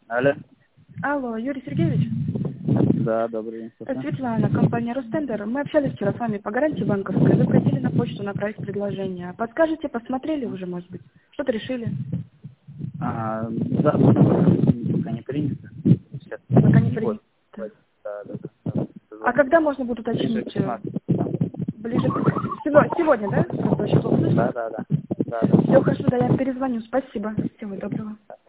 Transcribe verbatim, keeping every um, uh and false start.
Алло. Алло, Юрий Сергеевич? Да, добрый день. Это Светлана, компания Ростендер. Мы общались вчера с вами по гарантии банковской. Вы просили на почту направить предложение. Подскажете, посмотрели уже, может быть? Что-то решили? А, да, пока не принято. Сейчас. Пока не принято. Да, да, да. да. А когда можно будет уточнить? шестнадцать. Ближе к... Сего- Сегодня, да? Просто очень плохо слышно. Да, да, да. Да, да. Все хорошо, да, я перезвоню. Спасибо. Всего доброго.